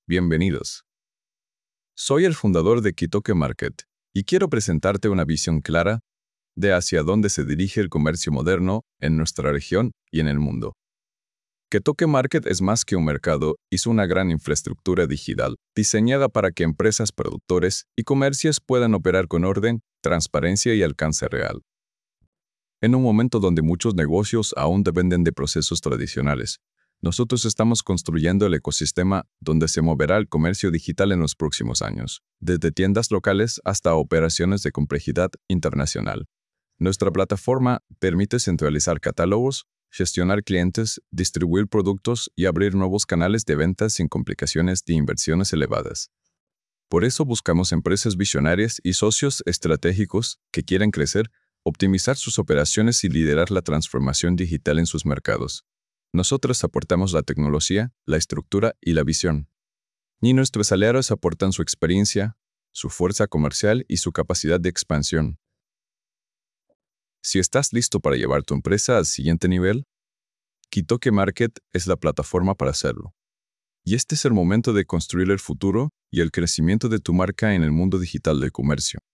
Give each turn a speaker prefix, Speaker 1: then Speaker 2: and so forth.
Speaker 1: Bienvenidos. Soy el fundador de Kitoke Market y quiero presentarte una visión clara de hacia dónde se dirige el comercio moderno en nuestra región y en el mundo. Kitoke Market es más que un mercado, es una gran infraestructura digital diseñada para que empresas, productores y comercios puedan operar con orden, transparencia y alcance real. En un momento donde muchos negocios aún dependen de procesos tradicionales, nosotros estamos construyendo el ecosistema donde se moverá el comercio digital en los próximos años, desde tiendas locales hasta operaciones de complejidad internacional. Nuestra plataforma permite centralizar catálogos, gestionar clientes, distribuir productos y abrir nuevos canales de ventas sin complicaciones de inversiones elevadas. Por eso buscamos empresas visionarias y socios estratégicos que quieran crecer, optimizar sus operaciones y liderar la transformación digital en sus mercados. Nosotros aportamos la tecnología, la estructura y la visión. Y nuestros aliados aportan su experiencia, su fuerza comercial y su capacidad de expansión. Si estás listo para llevar tu empresa al siguiente nivel, Kitoke Market es la plataforma para hacerlo. Y este es el momento de construir el futuro y el crecimiento de tu marca en el mundo digital del comercio.